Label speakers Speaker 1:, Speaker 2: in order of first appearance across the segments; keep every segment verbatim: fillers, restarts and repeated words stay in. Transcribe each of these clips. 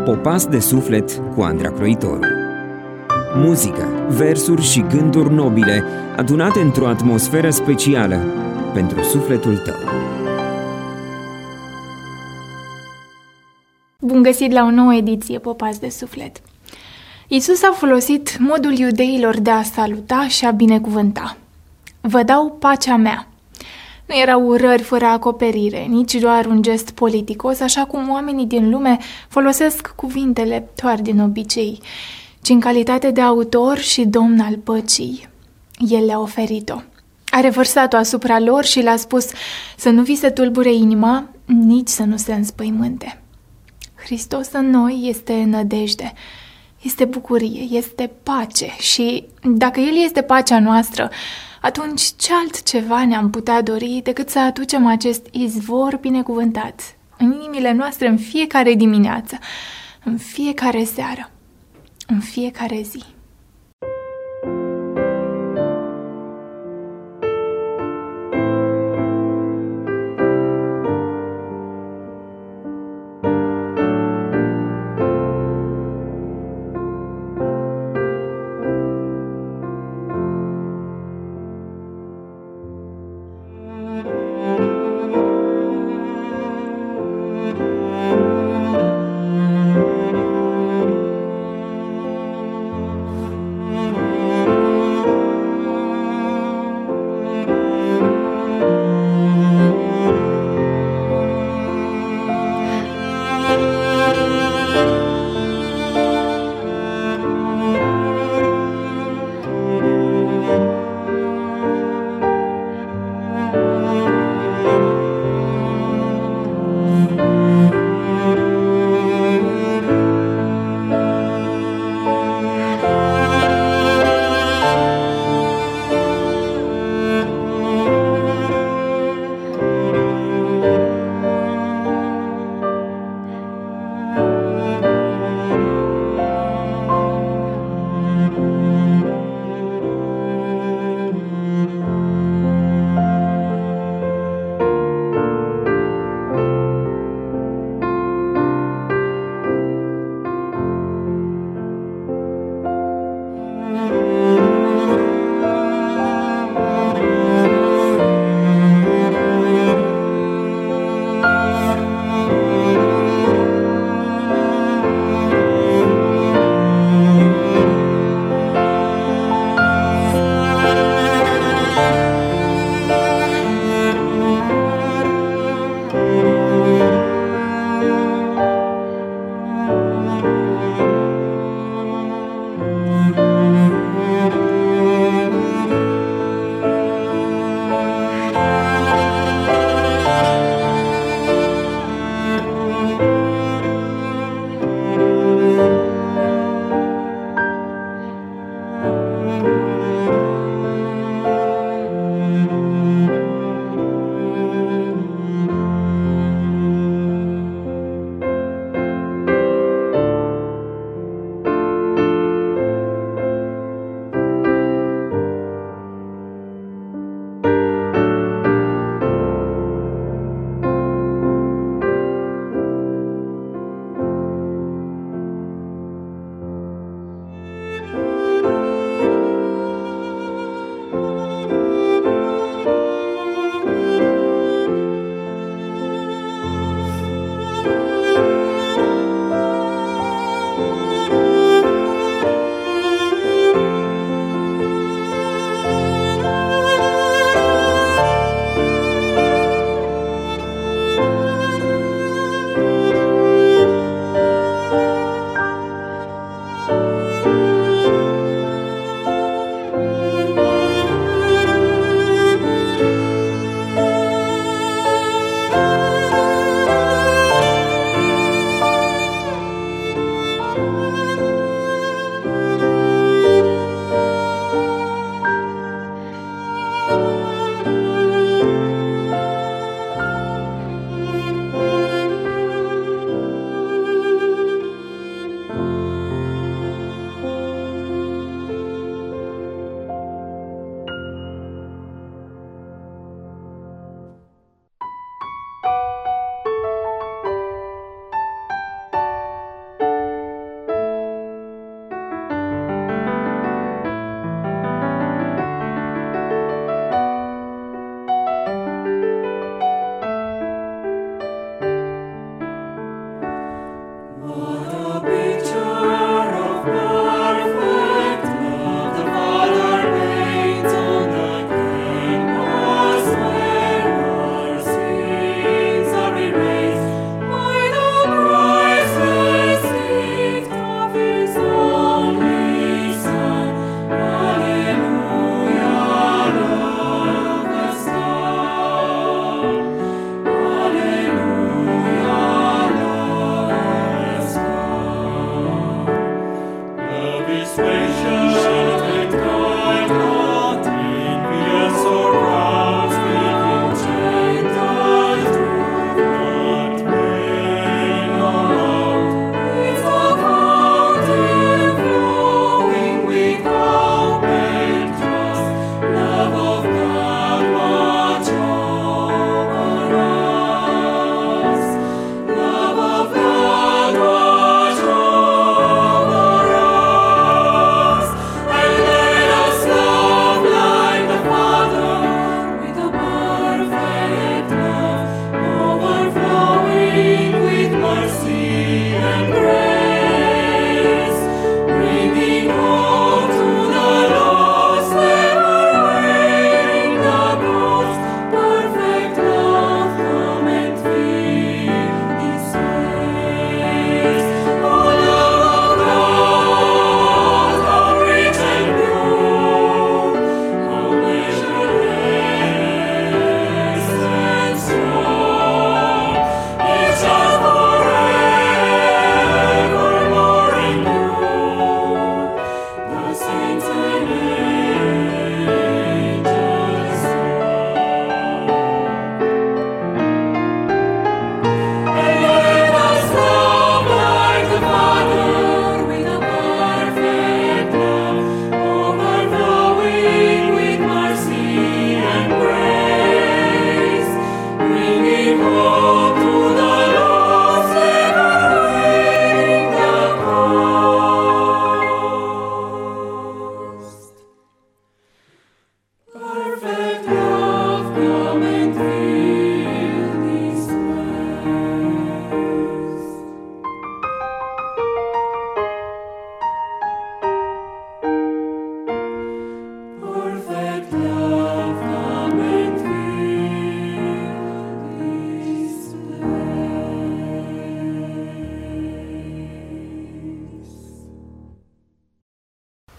Speaker 1: Popas de suflet cu Andra Croitoru. Muzică, versuri și gânduri nobile adunate într-o atmosferă specială pentru sufletul tău.
Speaker 2: Bun găsit la o nouă ediție Popas de suflet. Iisus a folosit modul iudeilor de a saluta și a binecuvânta. Vă dau pacea mea. Nu erau urări fără acoperire, nici doar un gest politicos, așa cum oamenii din lume folosesc cuvintele doar din obicei, ci în calitate de autor și domn al păcii. El le-a oferit-o. A revărsat-o asupra lor și le-a spus să nu vi se tulbure inima, nici să nu se înspăimânte. Hristos în noi este nădejde, este bucurie, este pace și dacă El este pacea noastră, atunci ce altceva ne-am putea dori decât să aducem acest izvor binecuvântat în inimile noastre în fiecare dimineață, în fiecare seară, în fiecare zi.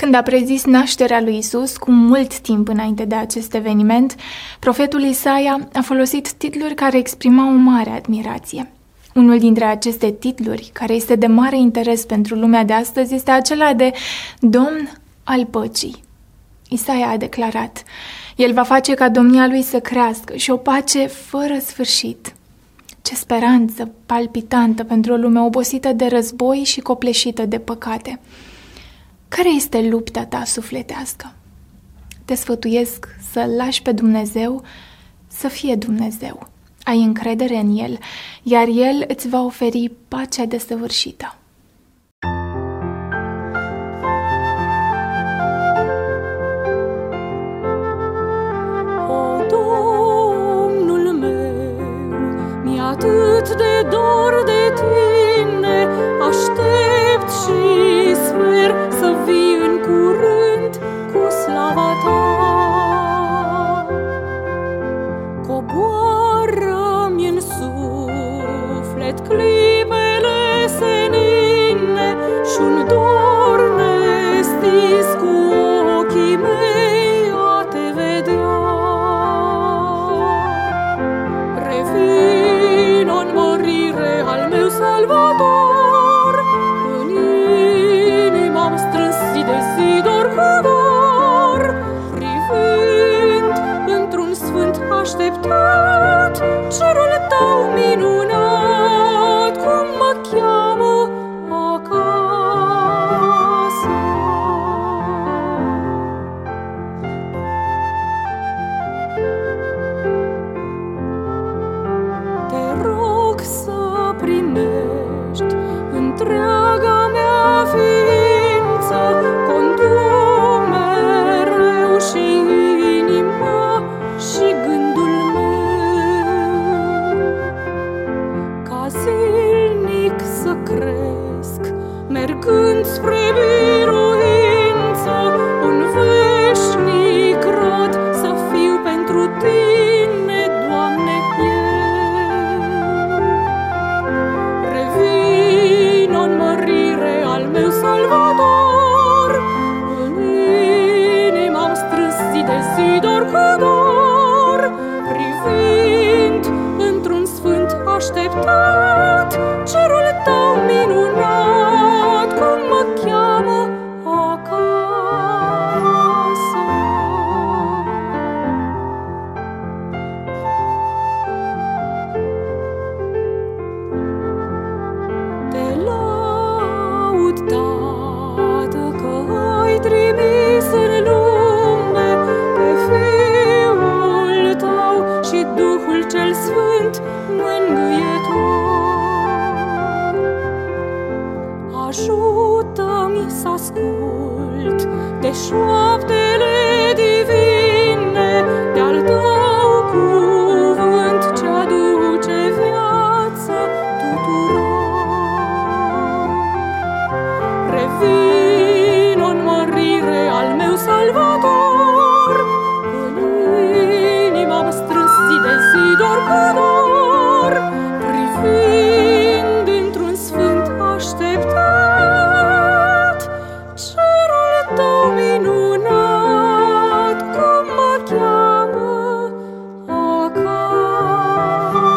Speaker 2: Când a prezis nașterea lui Isus, cu mult timp înainte de acest eveniment, profetul Isaia a folosit titluri care exprimau o mare admirație. Unul dintre aceste titluri, care este de mare interes pentru lumea de astăzi, este acela de Domn al păcii. Isaia a declarat: El va face ca domnia lui să crească și o pace fără sfârșit. Ce speranță palpitantă pentru o lume obosită de război și copleșită de păcate! Care este lupta ta sufletească? Te sfătuiesc să-L lași pe Dumnezeu să fie Dumnezeu. Ai încredere în El, iar El îți va oferi pacea desăvârșită.
Speaker 3: O, Domnul meu, mi-e atât de dor de Tine, aștept și sper să vii în curând cu slava Ta. Coboară-mi în suflet clipele senine și-un dor nestins cu ochii mei a Te vedea. Revino în mărire al meu Salvator, în inima-mi strâns zi de zi dor cu dor, privind într-un sfânt așteptat cerul Tău minunat, cum mă cheamă acasă. Te rog să primești întreaga mea ființă, condu mereu și inima și gândul meu, ca zilnic să cresc, mergând spre biruință, un veșnic rod să fiu pentru Tine, Doamne, eu. Revino în mărire al meu Salvator, în inima-mi strâns zi de zi dor cu dor, privind într-un sfânt așteptat cerul Tău minunat, cum mă cheamă acasă. Te laud, Tată, că ai trimis în lume pe Fiul Tău și Duhul cel Sfânt mângâietor. Ajută-mi să ascult de șoaptele divine, de-al Tău cuvânt ce aduce viață tuturor. Revino în mărire al meu Salvator, în inima-mi strâns zi de zi dor cu dor, privind într-un sfânt așteptat cerul Tău minunat, cum mă cheamă acasă.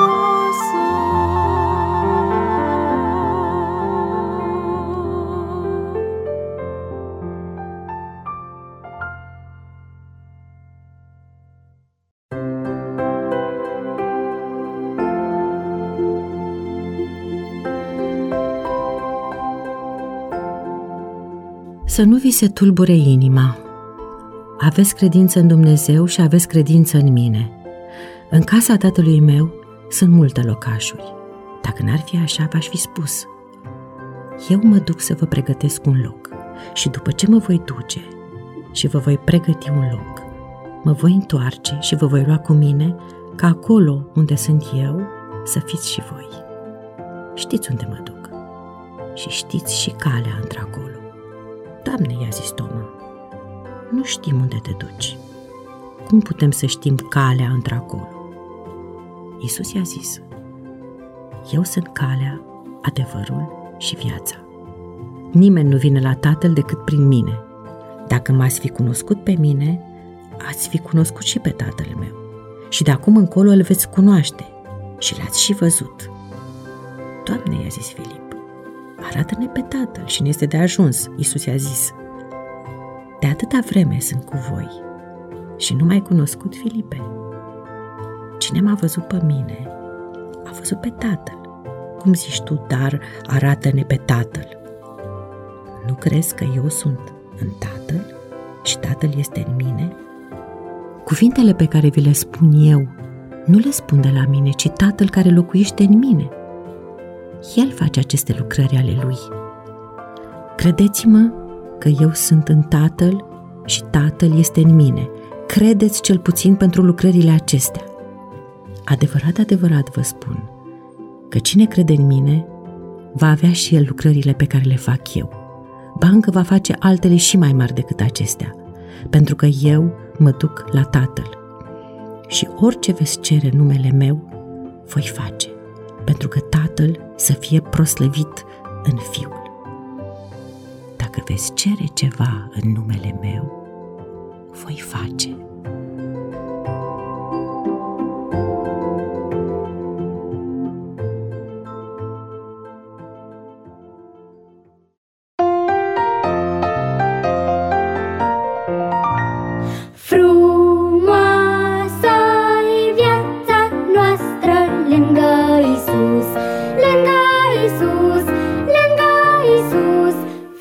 Speaker 4: Să nu vi se tulbure inima. Aveți credință în Dumnezeu și aveți credință în mine. În casa tatălui meu sunt multe locașuri. Dacă n-ar fi așa, v-aș fi spus. Eu mă duc să vă pregătesc un loc și după ce mă voi duce și vă voi pregăti un loc, mă voi întoarce și vă voi lua cu mine, ca acolo unde sunt eu să fiți și voi. Știți unde mă duc și știți și calea într-acolo. Doamne, i-a zis Toma, nu știm unde te duci. Cum putem să știm calea într-acolo? Iisus i-a zis, eu sunt calea, adevărul și viața. Nimeni nu vine la Tatăl decât prin mine. Dacă m-ați fi cunoscut pe mine, ați fi cunoscut și pe Tatăl meu. Și de acum încolo îl veți cunoaște și l-ați și văzut. Doamne, i-a zis Filip, arată-ne pe Tatăl și ne este de ajuns. Iisus i-a zis, de atâta vreme sunt cu voi și nu m-ai cunoscut, Filipe? Cine m-a văzut pe mine, a văzut pe Tatăl. Cum zici tu, dar arată-ne pe Tatăl? Nu crezi că eu sunt în Tatăl și Tatăl este în mine? Cuvintele pe care vi le spun eu, nu le spun de la mine, ci Tatăl care locuiește în mine. El face aceste lucrări ale Lui. Credeți-mă că eu sunt în Tatăl și Tatăl este în mine. Credeți cel puțin pentru lucrările acestea. Adevărat, adevărat vă spun că cine crede în mine va avea și el lucrările pe care le fac eu. Ba încă va face altele și mai mari decât acestea, pentru că eu mă duc la Tatăl. Și orice veți cere în numele meu, voi face, pentru că Tatăl să fie proslăvit în Fiul. Dacă veți cere ceva în numele meu, voi face.
Speaker 5: Frumoasă-i viața noastră lângă Iisus, lângă Iisus, lângă Iisus.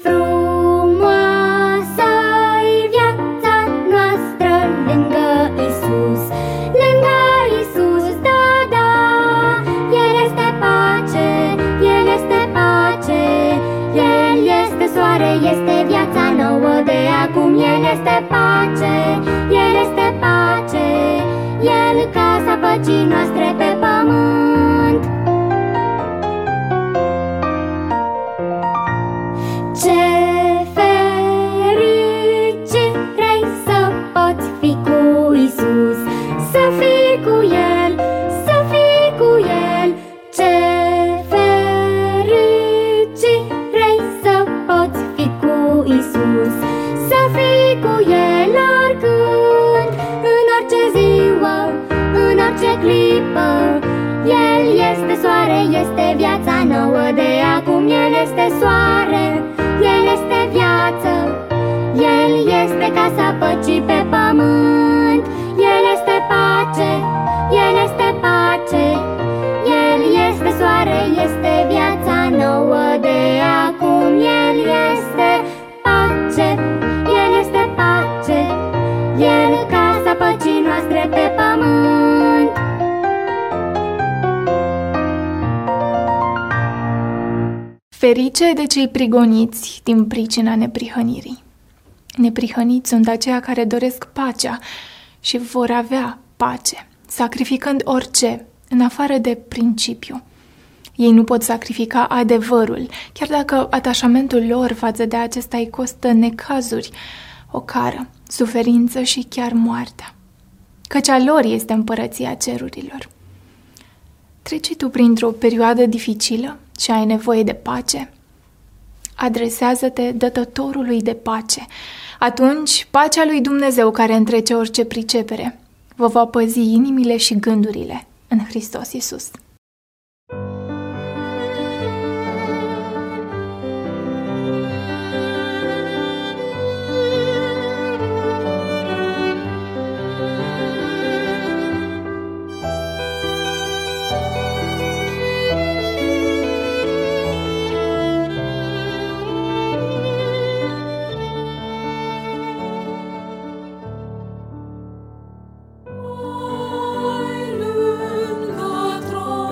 Speaker 5: Frumoasă-i viața noastră lângă Iisus, lângă Iisus, da, da. El este pace, El este pace, El este soare, este viața nouă de acum. El este pace, El este pace, El casa păcii noastre pe pământ. Ce fericire să poți fi cu Iisus, să fii cu El, să fii cu El. Ce fericire să poți fi cu Iisus, să fii cu El oricând, în orice ziua, în orice clipă. El este soare, este viața nouă de acum. El este soare, El este viață, El este casa păcii pe pământ. El este pace, El este pace, El este soare, este viața nouă de acum. El este pace, El este pace, El casa păcii noastre pe pământ.
Speaker 2: Ferice de cei prigoniți din pricina neprihănirii. Neprihăniți sunt aceia care doresc pacea și vor avea pace, sacrificând orice, în afară de principiu. Ei nu pot sacrifica adevărul, chiar dacă atașamentul lor față de acesta îi costă necazuri, ocară, suferință și chiar moartea. Căci a lor este împărăția cerurilor. Treci tu printr-o perioadă dificilă și ai nevoie de pace? Adresează-te dătătorului de pace. Atunci, pacea lui Dumnezeu, care întrece orice pricepere, vă va păzi inimile și gândurile în Hristos Iisus.
Speaker 3: Lângă tron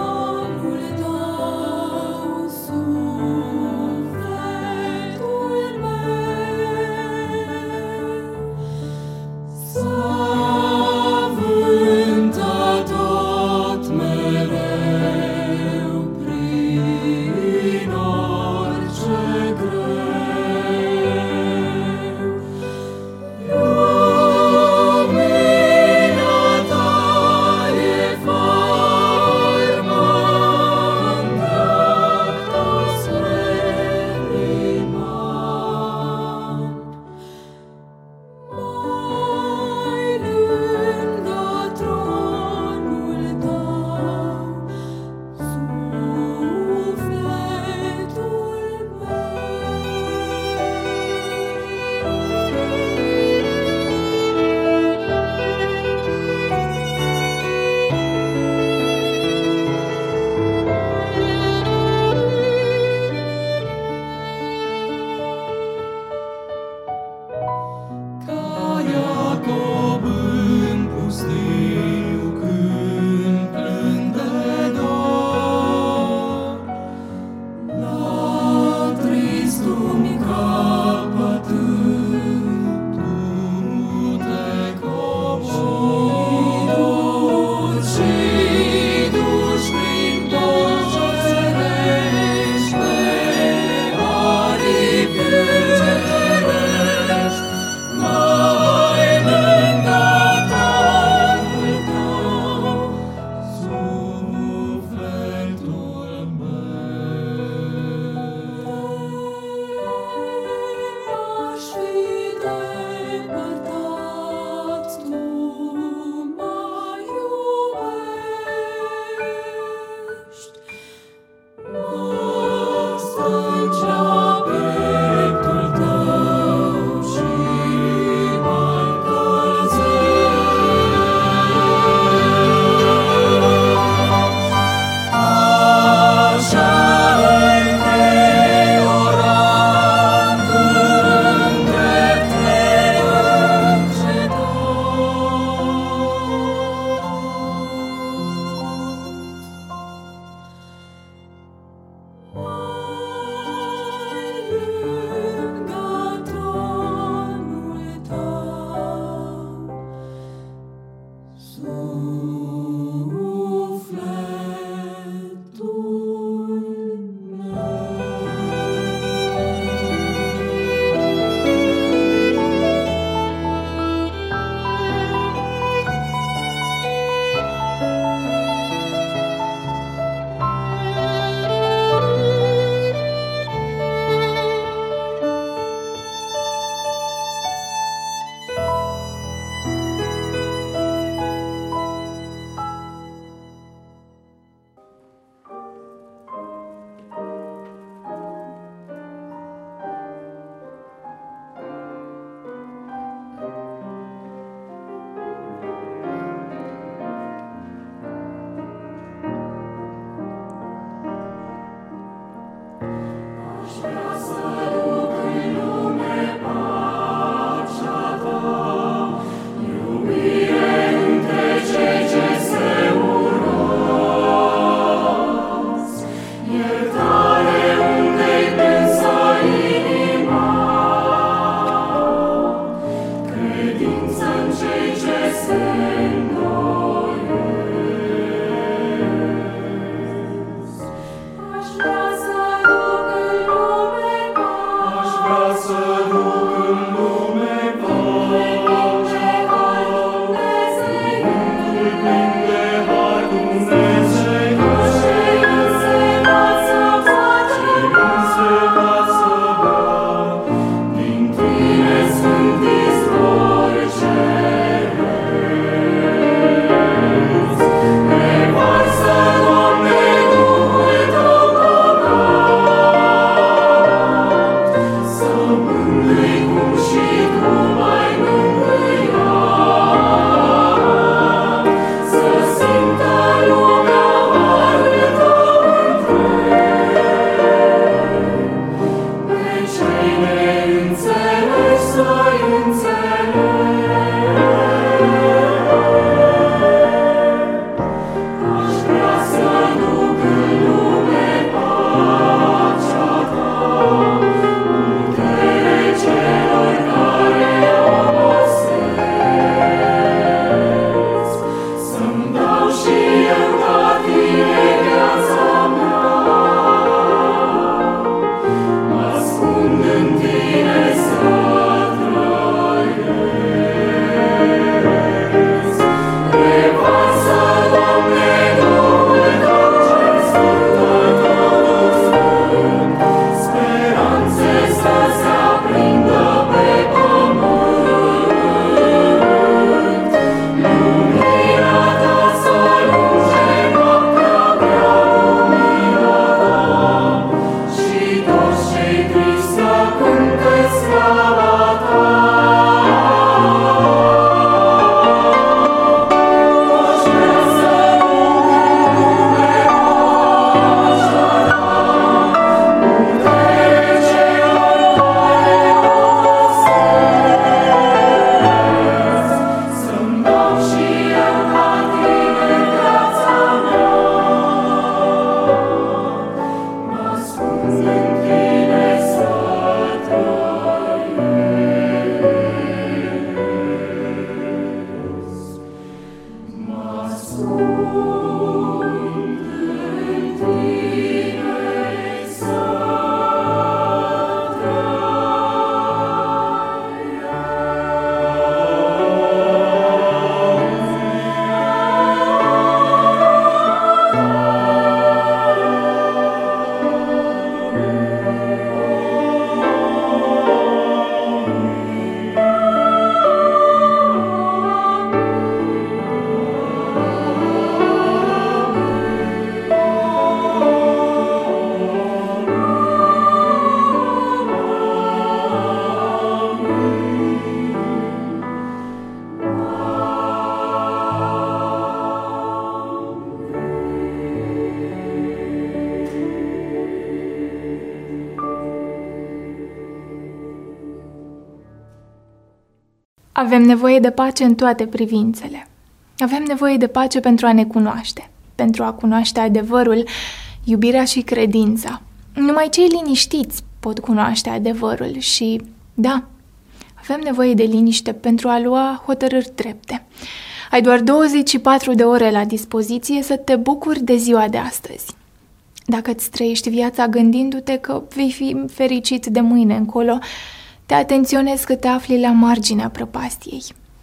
Speaker 2: Avem nevoie de pace în toate privințele. Avem nevoie de pace pentru a ne cunoaște, pentru a cunoaște adevărul, iubirea și credința. Numai cei liniștiți pot cunoaște adevărul și, da, avem nevoie de liniște pentru a lua hotărâri drepte. Ai doar douăzeci și patru de ore la dispoziție să te bucuri de ziua de astăzi. Dacă îți trăiești viața gândindu-te că vei fi fericit de mâine încolo, te atenționezi că te afli la marginea prăpastiei.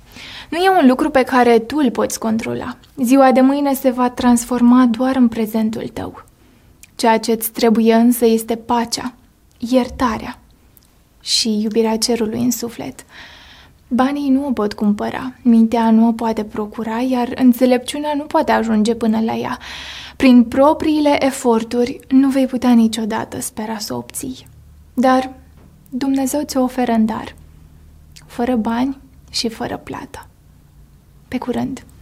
Speaker 2: Nu e un lucru pe care tu îl poți controla. Ziua de mâine se va transforma doar în prezentul tău. Ceea ce îți trebuie însă este pacea, iertarea și iubirea cerului în suflet. Banii nu o pot cumpăra, mintea nu o poate procura, iar înțelepciunea nu poate ajunge până la ea. Prin propriile eforturi nu vei putea niciodată spera să o obții. Dar Dumnezeu ți-o oferă în dar, fără bani și fără plată. Pe curând!